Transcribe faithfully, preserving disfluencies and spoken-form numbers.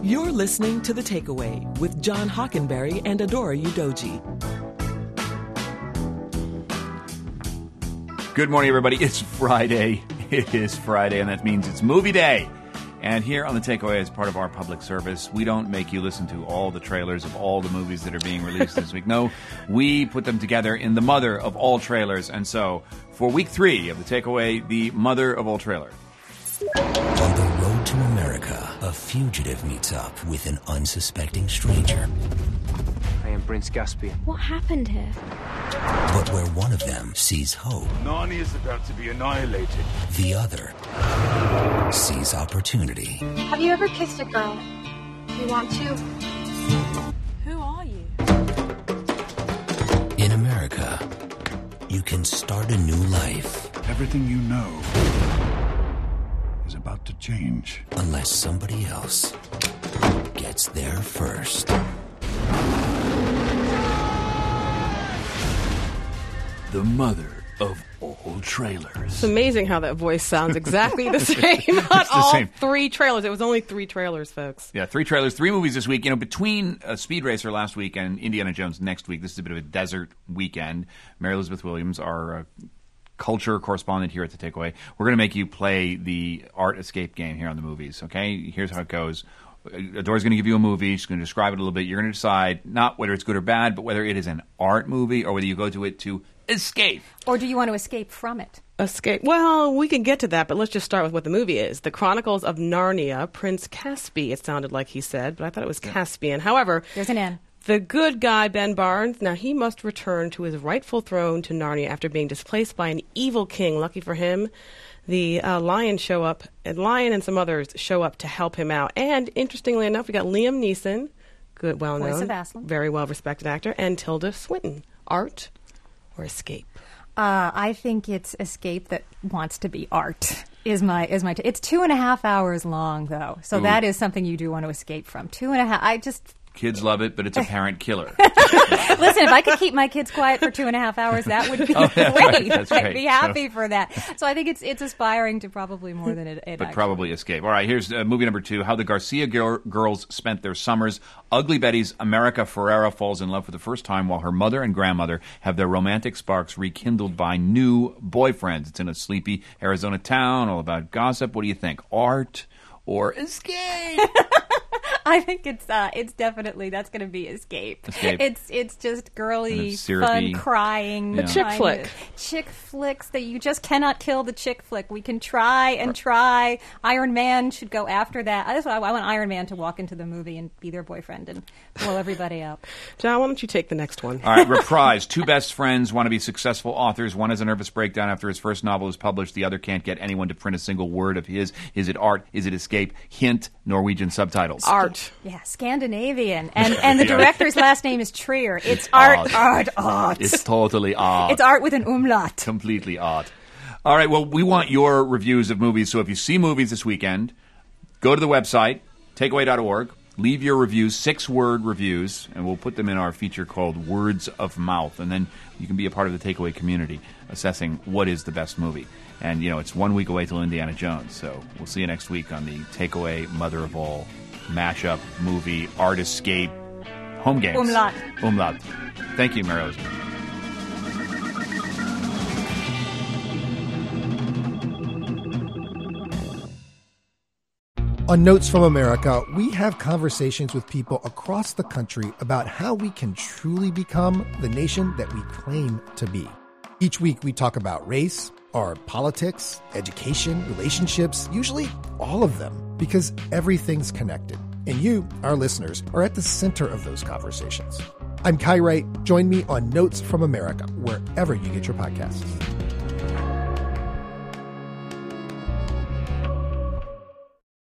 You're listening to The Takeaway with John Hockenberry and Adora Udoji. Good morning, everybody. It's Friday. It is Friday, and that means it's movie day. And here on The Takeaway, as part of our public service, we don't make you listen to all the trailers of all the movies that are being released this week. No, we put them together in the mother of all trailers. And so, for week three of The Takeaway, the mother of all trailer. On the road to America, a fugitive meets up with an unsuspecting stranger. I am Prince Caspian. What happened here? But where one of them sees hope, Narnia is about to be annihilated. the other sees opportunity. Have you ever kissed a girl? You want to? Who are you? In America, you can start a new life. Everything you know is about to change. Unless somebody else gets there first. The mother of all trailers. It's amazing how that voice sounds exactly the same on all same. three trailers. It was only three trailers, folks. Yeah, three trailers, three movies this week. You know, between uh, Speed Racer last week and Indiana Jones next week, this is a bit of a desert weekend. Mary Elizabeth Williams, our uh, culture correspondent here at The Takeaway, we're going to make you play the art escape game here on the movies, okay? Here's how it goes. Adora's going to give you a movie. She's going to describe it a little bit. You're going to decide not whether it's good or bad, but whether it is an art movie or whether you go to it to escape. Or do you want to escape from it? Escape. Well, we can get to that, but let's just start with what the movie is. The Chronicles of Narnia, Prince Caspian, it sounded like he said, but I thought it was Caspian. However, There's an N. the good guy, Ben Barnes, now he must return to his rightful throne to Narnia after being displaced by an evil king. Lucky for him, the uh, Lion show up, and Lion and some others show up to help him out. And interestingly enough, we got Liam Neeson, good, well known, Voice of Aslan. very well respected actor, and Tilda Swinton. Art or escape? Uh, I think it's escape that wants to be art. Is my is my. T- it's two and a half hours long though, so Ooh. that is something you do want to escape from. Two and a half. I just. Kids love it, but it's a parent killer. Listen, if I could keep my kids quiet for two and a half hours, that would be Oh, that's great. right. That's I'd great. be happy for that. So I think it's it's aspiring to probably more than it, it But actually probably escape. All right, here's uh, movie number two, How the Garcia gir- Girls Spent Their Summers. Ugly Betty's America Ferrera falls in love for the first time while her mother and grandmother have their romantic sparks rekindled by new boyfriends. It's in a sleepy Arizona town, all about gossip. What do you think? Art or escape? I think it's uh, it's definitely that's going to be escape. Escape. It's it's just girly, it's syrupy. fun, crying, The chick kind flick. of- chick flicks that you just cannot kill the chick flick. We can try and try. Iron Man should go after that. That's what I, I want Iron Man to walk into the movie and be their boyfriend and blow everybody up. John, why don't you take the next one? All right, Reprise. Two best friends want to be successful authors. One has a nervous breakdown after his first novel is published. The other can't get anyone to print a single word of his. Is it art? Is it escape? Hint, Norwegian subtitles. Art. Yeah, Scandinavian, and and the Yeah. director's last name is Trier. It's art, art. art, art. It's totally art. It's art with an umlaut. Completely art. All right, well, we want your reviews of movies. So if you see movies this weekend, go to the website, takeaway dot org, leave your reviews, six-word reviews, and we'll put them in our feature called Words of Mouth. And then you can be a part of the Takeaway community, assessing what is the best movie. And, you know, it's one week away till Indiana Jones. So we'll see you next week on the Takeaway Mother of All mashup movie Art Escape Home Games. Umlaut. Umlaut. Thank you, Mary Elizabeth. On Notes from America, we have conversations with people across the country about how we can truly become the nation that we claim to be. Each week we talk about race, our politics, education, relationships, usually all of them, because everything's connected. And you, our listeners, are at the center of those conversations. I'm Kai Wright. Join me on Notes from America, wherever you get your podcasts.